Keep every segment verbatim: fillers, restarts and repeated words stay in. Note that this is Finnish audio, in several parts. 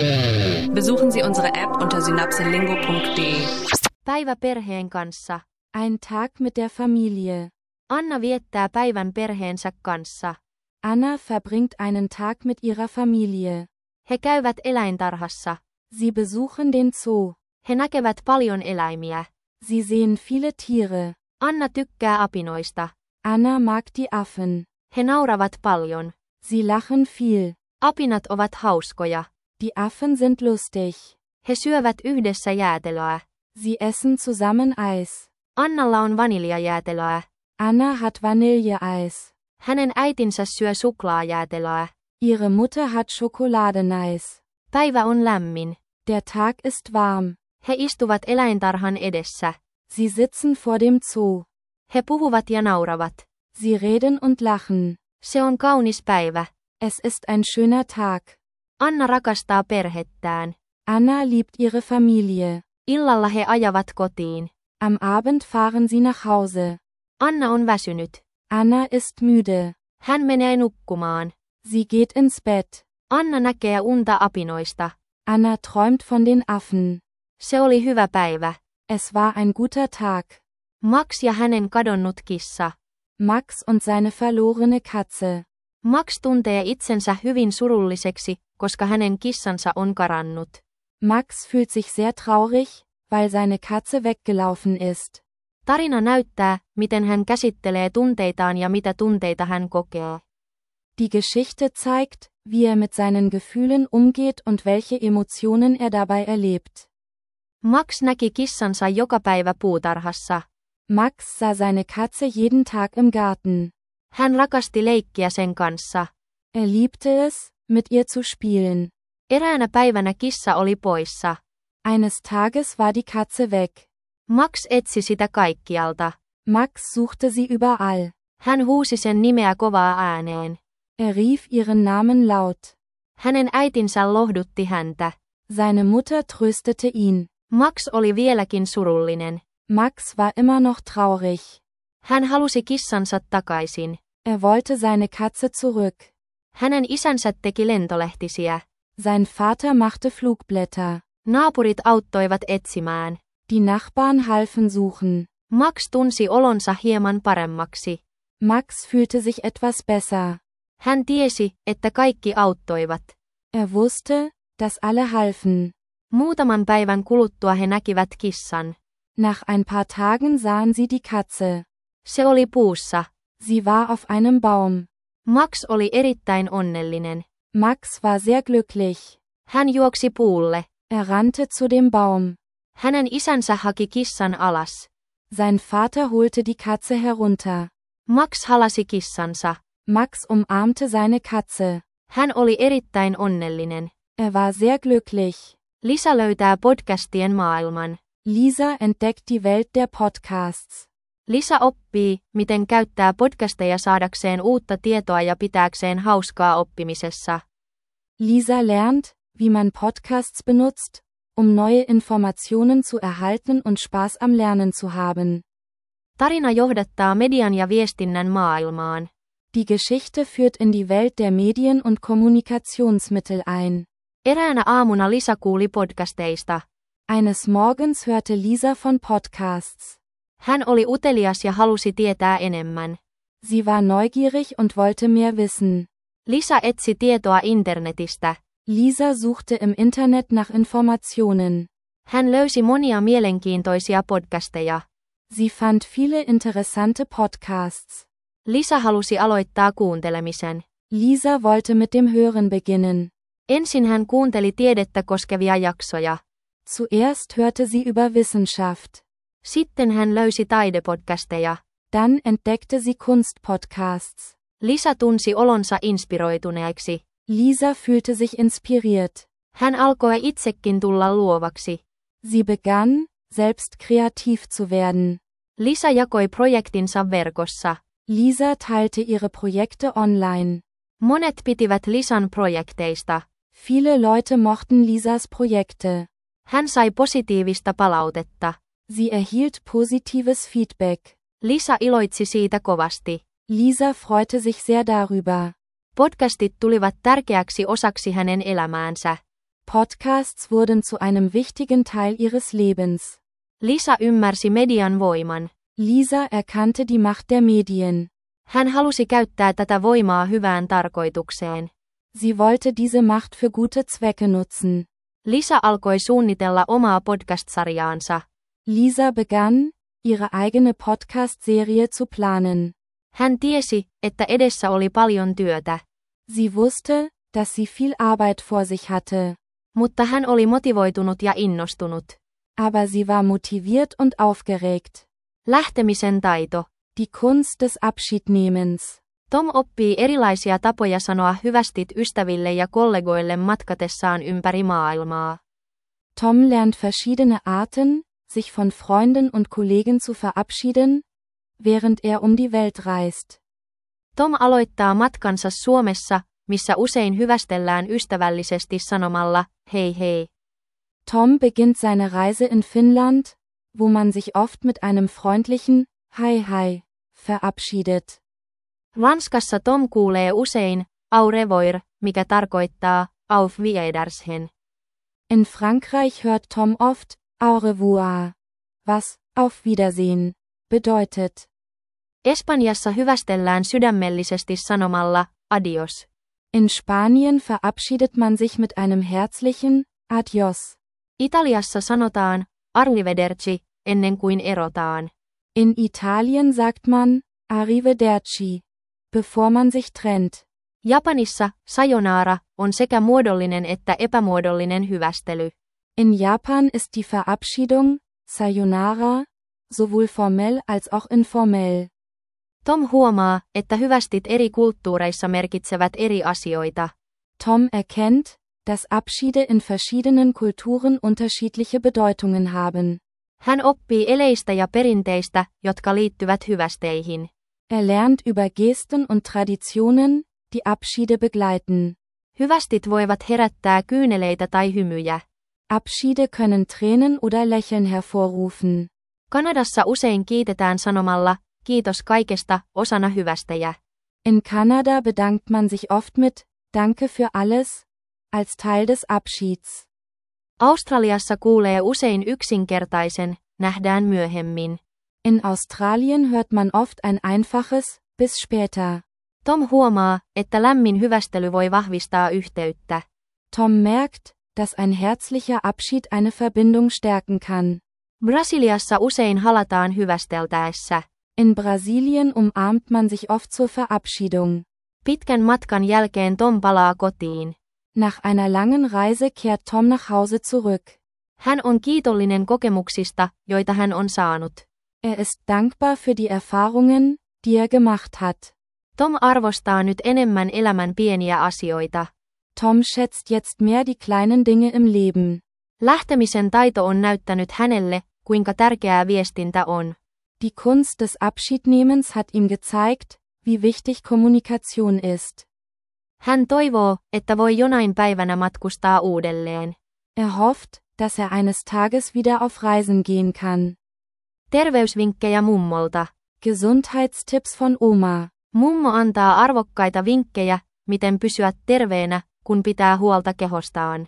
Besuchen Sie unsere App unter synapselingo punkt de. Päivä perheen kanssa. Ein Tag mit der Familie. Anna viettää päivän perheensä kanssa. Anna verbringt einen Tag mit ihrer Familie. He käyvät eläintarhassa. Sie besuchen den Zoo. He näkevät paljon eläimiä. Sie sehen viele Tiere. Anna tykkää apinoista. Anna mag die Affen. He nauravat paljon. Sie lachen viel. Apinat ovat hauskoja. Die Affen sind lustig. He syövät yhdessä jäätelöä. Sie essen zusammen Eis. Annalla on vaniljajäätelöä. Anna hat Vanilleeis. Hänen äitinsä syö suklaajäätelöä. Ihre Mutter hat Schokoladeneis. Päivä on lämmin. Der Tag ist warm. He istuvat eläintarhan edessä. Sie sitzen vor dem Zoo. He puhuvat ja nauravat. Sie reden und lachen. Se on kaunis päivä. Es ist ein schöner Tag. Anna rakastaa perhettään. Anna liebt ihre Familie. Illalla he ajavat kotiin. Am Abend fahren sie nach Hause. Anna on väsynyt. Anna ist müde. Hän menee nukkumaan. Sie geht ins Bett. Anna näkee unta apinoista. Anna träumt von den Affen. Se oli hyvä päivä. Es war ein guter Tag. Max ja hänen kadonnut kissa. Max und seine verlorene Katze. Max tuntee itsensä hyvin surulliseksi, koska hänen kissansa on karannut. Max fühlt sich sehr traurig, weil seine Katze weggelaufen ist. Tarina näyttää, miten hän käsittelee tunteitaan ja mitä tunteita hän kokee. Die Geschichte zeigt, wie er mit seinen Gefühlen umgeht und welche Emotionen er dabei erlebt. Max näki kissansa joka päivä puutarhassa. Max sah seine Katze jeden Tag im Garten. Hän rakasti leikkiä sen kanssa. Er liebte es, mit ihr zu spielen. Eräänä päivänä kissa oli poissa. Eines Tages war die Katze weg. Max etsi sitä kaikkialta. Max suchte sie überall. Hän huusi sen nimeä kovaa ääneen. Er rief ihren Namen laut. Hänen äitinsä lohdutti häntä. Seine Mutter tröstete ihn. Max oli vieläkin surullinen. Max war immer noch traurig. Hän halusi kissansa takaisin. Er wollte seine Katze zurück. Hänen isänsä teki lentolehtisiä. Sein Vater machte Flugblätter. Naapurit auttoivat etsimään. Die Nachbarn halfen suchen. Max tunsi olonsa hieman paremmaksi. Max fühlte sich etwas besser. Hän tiesi, että kaikki auttoivat. Er wusste, dass alle halfen. Muutaman päivän kuluttua he näkivät kissan. Nach ein paar Tagen sahen sie die Katze. Se oli puussa. Sie war auf einem Baum. Max oli erittäin onnellinen. Max war sehr glücklich. Hän juoksi puulle. Er rannte zu dem Baum. Hänen isänsä haki kissan alas. Sein Vater holte die Katze herunter. Max halasi kissansa. Max umarmte seine Katze. Hän oli erittäin onnellinen. Er war sehr glücklich. Lisa löytää podcastien maailman. Lisa entdeckt die Welt der Podcasts. Lisa oppii, miten käyttää podcasteja saadakseen uutta tietoa ja pitääkseen hauskaa oppimisessa. Lisa lernt, wie man Podcasts benutzt, um neue Informationen zu erhalten und Spaß am Lernen zu haben. Tarina johdattaa median ja viestinnän maailmaan. Die Geschichte führt in die Welt der Medien und Kommunikationsmittel ein. Eräänä aamuna Lisa kuuli podcasteista. Eines Morgens hörte Lisa von Podcasts. Hän oli utelias ja halusi tietää enemmän. Sie war neugierig und wollte mehr wissen. Lisa etsi tietoa internetistä. Lisa suchte im Internet nach Informationen. Hän löysi monia mielenkiintoisia podcasteja. Sie fand viele interessante Podcasts. Lisa halusi aloittaa kuuntelemisen. Lisa wollte mit dem Hören beginnen. Ensin hän kuunteli tiedettä koskevia jaksoja. Zuerst hörte sie über Wissenschaft. Sitten hän löysi taidepodcasteja. Dann entdeckte sie Kunstpodcasts. Lisa tunsi olonsa inspiroituneeksi. Lisa fühlte sich inspiriert. Hän alkoi itsekin tulla luovaksi. Sie begann, selbst kreativ zu werden. Lisa jakoi projektinsa verkossa. Lisa teilte ihre Projekte online. Monet pitivät Lisan projekteista. Viele Leute mochten Lisas Projekte. Hän sai positiivista palautetta. Sie erhielt positives Feedback. Lisa iloitsi siitä kovasti. Lisa freute sich sehr darüber. Podcastit tulivat tärkeäksi osaksi hänen elämäänsä. Podcasts wurden zu einem wichtigen Teil ihres Lebens. Lisa ymmärsi median voiman. Lisa erkannte die Macht der Medien. Hän halusi käyttää tätä voimaa hyvään tarkoitukseen. Sie wollte diese Macht für gute Zwecke nutzen. Lisa alkoi suunnitella omaa podcast-sarjaansa. Lisa begann, ihre eigene Podcast-Serie zu planen. Hän tiesi, että edessä oli paljon työtä. Sie wusste, dass sie viel Arbeit vor sich hatte. Mutta hän oli motivoitunut ja innostunut. Aber sie war motiviert und aufgeregt. Lähtemisen taito. Die Kunst des Abschiednehmens. Tom oppii erilaisia tapoja sanoa hyvästit ystäville ja kollegoille matkatessaan ympäri maailmaa. Tom lernt verschiedene Arten, sich von Freunden und Kollegen zu verabschieden, während er um die Welt reist. Tom aloittaa matkansa Suomessa, missä usein hyvästellään ystävällisesti sanomalla, hei hei. Tom beginnt seine Reise in Finnland, wo man sich oft mit einem freundlichen Hi Hi verabschiedet. Ranskassa Tom kuulee usein au revoir, mikä tarkoittaa auf Wiedersehen. In Frankreich hört Tom oft au revoir, was auf Wiedersehen bedeutet. Espanjassa hyvästellään sydämellisesti sanomalla adios. In Spanien verabschiedet man sich mit einem herzlichen adios. Italiassa sanotaan arrivederci ennen kuin erotaan. In Italien sagt man arrivederci, bevor man sich trennt. Japanissa sayonara on sekä muodollinen että epämuodollinen hyvästely. In Japan ist die Verabschiedung sayonara sowohl formell als auch informell. Tom huomaa, että hyvästit eri kulttuureissa merkitsevät eri asioita. Tom erkennt, dass Abschiede in verschiedenen Kulturen unterschiedliche Bedeutungen haben. Hän oppii eleistä ja perinteistä, jotka liittyvät hyvästeihin. Er lernt über Gesten und Traditionen, die Abschiede begleiten. Hyvästit voivat herättää kyyneleitä tai hymyjä. Abschiede können Tränen oder Lächeln hervorrufen. Kanadassa usein kiitetään sanomalla, kiitos kaikesta, osana hyvästejä. In Kanada bedankt man sich oft mit, danke für alles, als Teil des Abschieds. Australiassa kuulee usein yksinkertaisen, nähdään myöhemmin. In Australien hört man oft ein einfaches, bis später. Tom huomaa, että lämmin hyvästely voi vahvistaa yhteyttä. Tom merkt, dass ein herzlicher Abschied eine Verbindung stärken kann. Brasiliassa usein halataan hyvästeltäessä. In Brasilien umarmt man sich oft zur Verabschiedung. Pitkän matkan jälkeen Tom palaa kotiin. Nach einer langen Reise kehrt Tom nach Hause zurück. Hän on kiitollinen kokemuksista, joita hän on saanut. Er ist dankbar für die Erfahrungen, die er gemacht hat. Tom arvostaa nyt enemmän elämän pieniä asioita. Tom schätzt jetzt mehr die kleinen Dinge im Leben. Lähtemisen taito on näyttänyt hänelle, kuinka tärkeää viestintä on. Die Kunst des Abschiednehmens hat ihm gezeigt, wie wichtig Kommunikation ist. Hän toivoo, että voi jonain päivänä matkustaa uudelleen. Er hofft, dass er eines Tages wieder auf Reisen gehen kann. Terveysvinkkejä mummolta. Gesundheitstipps von Oma. Mummo antaa arvokkaita vinkkejä, miten pysyä terveenä, kun pitää huolta kehostaan.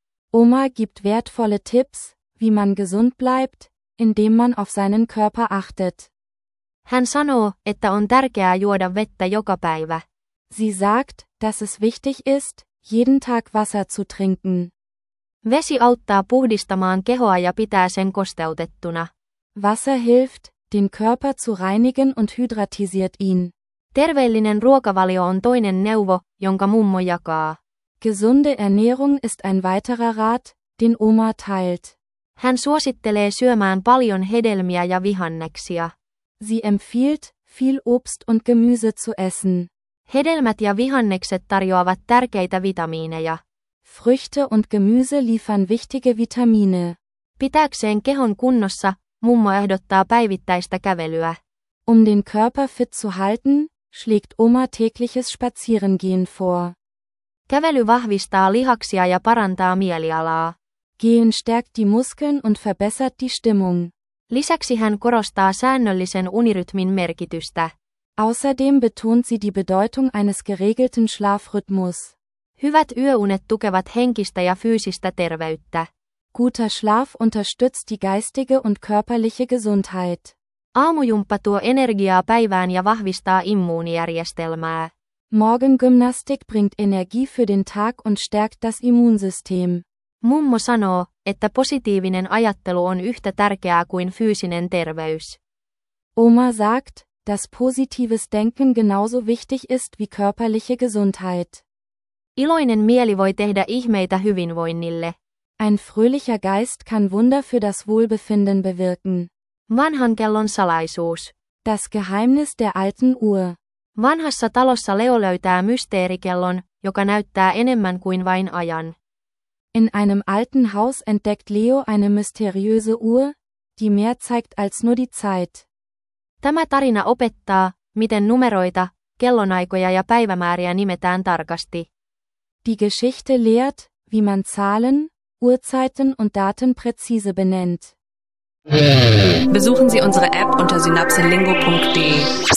Oma gibt wertvolle Tipps, wie man gesund bleibt, indem man auf seinen Körper achtet. Hän sanoo, että on tärkeää juoda vettä joka päivä. Sie sagt, dass es wichtig ist, jeden Tag Wasser zu trinken. Vesi auttaa puhdistamaan kehoa ja pitää sen kosteutettuna. Wasser hilft, den Körper zu reinigen und hydratisiert ihn. Terveellinen ruokavalio on toinen neuvo, jonka mummo jakaa. Gesunde Ernährung ist ein weiterer Rat, den Oma teilt. Hän suosittelee syömään paljon hedelmiä ja vihanneksia. Sie empfiehlt, viel Obst und Gemüse zu essen. Hedelmät ja vihannekset tarjoavat tärkeitä vitamiineja. Früchte und Gemüse liefern wichtige Vitamine. Pitääkseen kehon kunnossa, mummo ehdottaa päivittäistä kävelyä. Um den Körper fit zu halten, schlägt Oma tägliches Spazierengehen vor. Kävely vahvistaa lihaksia ja parantaa mielialaa. Gehen stärkt die Muskeln und verbessert die Stimmung. Lisäksi hän korostaa säännöllisen unirytmin merkitystä. Außerdem betont sie die Bedeutung eines geregelten Schlafrhythmus. Hyvät yöunet tukevat henkistä ja fyysistä terveyttä. Guter Schlaf unterstützt die geistige und körperliche Gesundheit. Aamujumppa tuo energiaa päivään ja vahvistaa immuunijärjestelmää. Morgengymnastik bringt Energie für den Tag und stärkt das Immunsystem. Mummo sanoo, että positiivinen ajattelu on yhtä tärkeää kuin fyysinen terveys. Oma sagt, dass positives Denken genauso wichtig ist wie körperliche Gesundheit. Iloinen mieli voi tehdä ihmeitä hyvinvoinnille. Ein fröhlicher Geist kann Wunder für das Wohlbefinden bewirken. Vanhan kellon salaisuus. Das Geheimnis der alten Uhr. Vanhassa talossa Leo löytää mysteerikellon, joka näyttää enemmän kuin vain ajan. In einem alten Haus entdeckt Leo eine mysteriöse Uhr, die mehr zeigt als nur die Zeit. Tämä tarina opettaa, miten numeroita, kellonaikoja ja päivämääriä nimetään tarkasti. Die Geschichte lehrt, wie man Zahlen, Uhrzeiten und Daten präzise benennt. Besuchen Sie unsere App unter synapselingo punkt de.